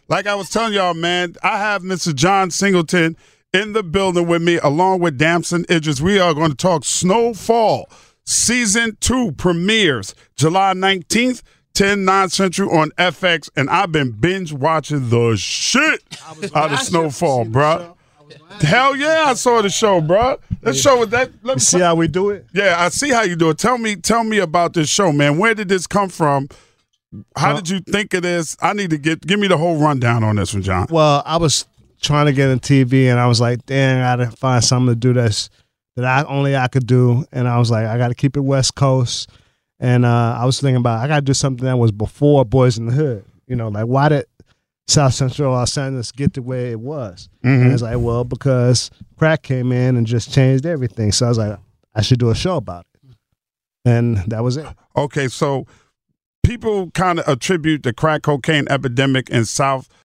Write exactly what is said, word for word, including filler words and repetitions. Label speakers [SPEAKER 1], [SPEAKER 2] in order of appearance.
[SPEAKER 1] like I was telling y'all, man, I have Mister John Singleton in the building with me, along with Damson Idris. We are going to talk Snowfall. Season two premieres July nineteenth, ten, nine Central on F X, and I've been binge watching the shit out of Snowfall, bro. Hell yeah, I saw the show, bro. That show was that. Let me
[SPEAKER 2] you see how we do it?
[SPEAKER 1] Yeah, I see how you do it. Tell me, tell me about this show, man. Where did this come from? How did you think of this? I need to get give me the whole rundown on this one, John.
[SPEAKER 2] Well, I was trying to get in T V, and I was like, damn, I gotta find something to do this that I only I could do, and I was like, I gotta keep it West Coast, and uh, I was thinking about I gotta do something that was before Boys in the Hood. You know, like why did South Central Los Angeles get the way it was?
[SPEAKER 1] Mm-hmm.
[SPEAKER 2] And I was like, well, because crack came in and just changed everything. So I was like, I should do a show about it, and that was it.
[SPEAKER 1] Okay, so people kind of attribute the crack cocaine epidemic in South